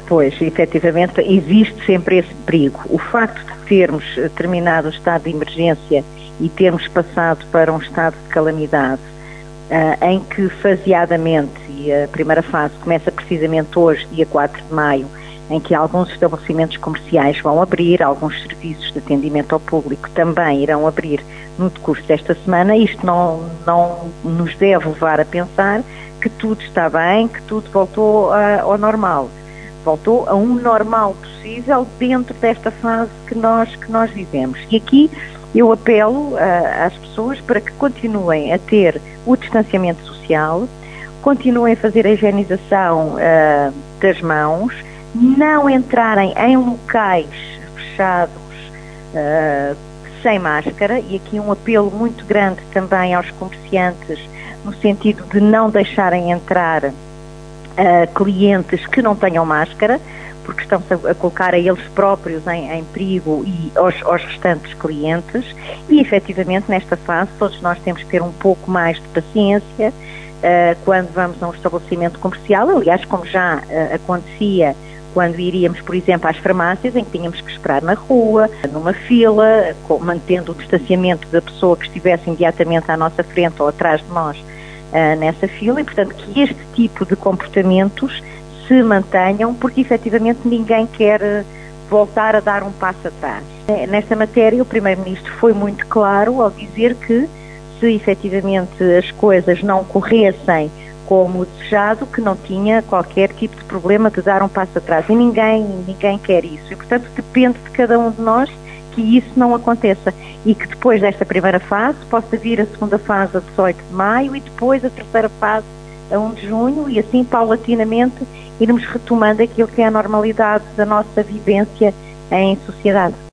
Pois, efetivamente, existe sempre esse perigo. O facto de termos terminado o estado de emergência e termos passado para um estado de calamidade, em que faseadamente, e a primeira fase começa precisamente hoje, dia 4 de maio, em que alguns estabelecimentos comerciais vão abrir, alguns serviços de atendimento ao público também irão abrir no decurso desta semana. Isto não nos deve levar a pensar que tudo está bem, que tudo voltou ao normal. Voltou a um normal possível dentro desta fase que nós vivemos. E aqui eu apelo às pessoas para que continuem a ter o distanciamento social, continuem a fazer a higienização das mãos, não entrarem em locais fechados sem máscara, e aqui um apelo muito grande também aos comerciantes, no sentido de não deixarem entrar clientes que não tenham máscara, porque estão a colocar a eles próprios em perigo e aos restantes clientes. E efetivamente nesta fase todos nós temos que ter um pouco mais de paciência quando vamos a um estabelecimento comercial, aliás, como já acontecia quando iríamos, por exemplo, às farmácias, em que tínhamos que esperar na rua, numa fila, mantendo o distanciamento da pessoa que estivesse imediatamente à nossa frente ou atrás de nós nessa fila, e portanto que este tipo de comportamentos se mantenham, porque efetivamente ninguém quer voltar a dar um passo atrás. Nesta matéria, o Primeiro-Ministro foi muito claro ao dizer que, se efetivamente as coisas não corressem como desejado, que não tinha qualquer tipo de problema de dar um passo atrás. E ninguém quer isso. E, portanto, depende de cada um de nós que isso não aconteça. E que depois desta primeira fase possa vir a segunda fase a 18 de maio e depois a terceira fase a 1 de junho, e assim, paulatinamente, irmos retomando aquilo que é a normalidade da nossa vivência em sociedade.